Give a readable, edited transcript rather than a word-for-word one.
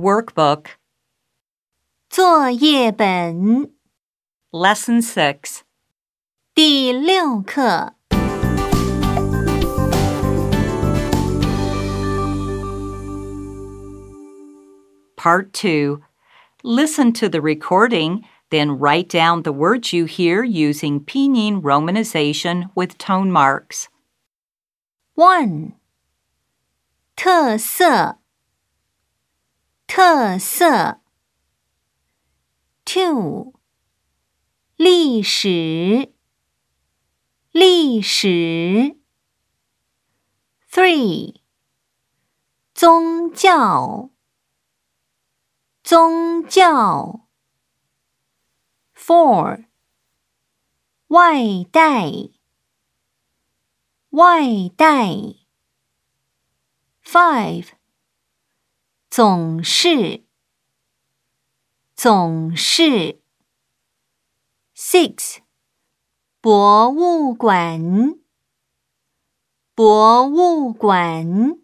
Workbook 作业本 Lesson 6 第6课 Part 2 Listen to the recording, then write down the words you hear using pinyin romanization with tone marks. 1. 特色特色 2. 历史历史 3. 宗教宗教 4. 外带外带 5. 总是总是 6. 博物馆博物馆